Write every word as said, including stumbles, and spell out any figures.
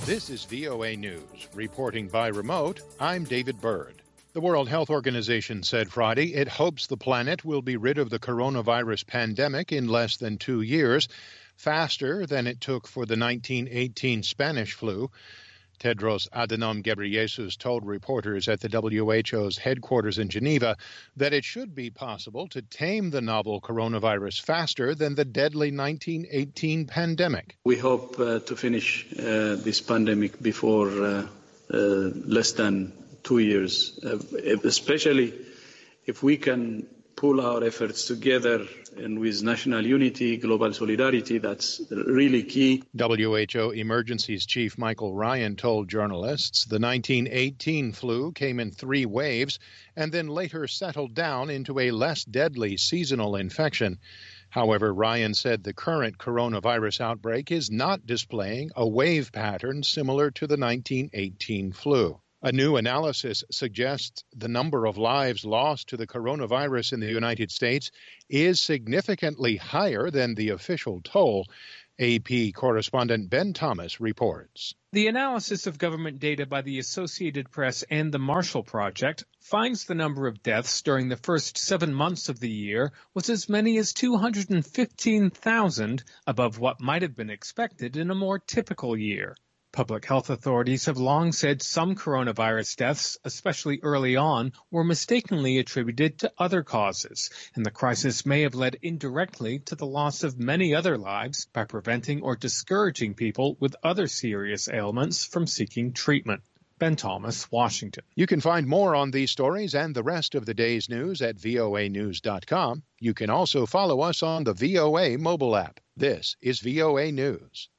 This is V O A News. Reporting by remote, I'm David Bird. The World Health Organization said Friday it hopes the planet will be rid of the coronavirus pandemic in less than two years, faster than it took for the nineteen eighteen Spanish flu. Tedros Adhanom Ghebreyesus told reporters at the W H O's headquarters in Geneva that it should be possible to tame the novel coronavirus faster than the deadly nineteen eighteen pandemic. We hope uh, to finish uh, this pandemic before uh, uh, less than two years, uh, especially if we can pull our efforts together and with national unity, global solidarity. That's really key. W H O Emergencies Chief Michael Ryan told journalists the nineteen eighteen flu came in three waves and then later settled down into a less deadly seasonal infection. However, Ryan said the current coronavirus outbreak is not displaying a wave pattern similar to the nineteen eighteen flu. A new analysis suggests the number of lives lost to the coronavirus in the United States is significantly higher than the official toll. A P correspondent Ben Thomas reports. The analysis of government data by the Associated Press and the Marshall Project finds the number of deaths during the first seven months of the year was as many as two hundred fifteen thousand, above what might have been expected in a more typical year. Public health authorities have long said some coronavirus deaths, especially early on, were mistakenly attributed to other causes, and the crisis may have led indirectly to the loss of many other lives by preventing or discouraging people with other serious ailments from seeking treatment. Ben Thomas, Washington. You can find more on these stories and the rest of the day's news at V O A news dot com. You can also follow us on the V O A mobile app. This is V O A News.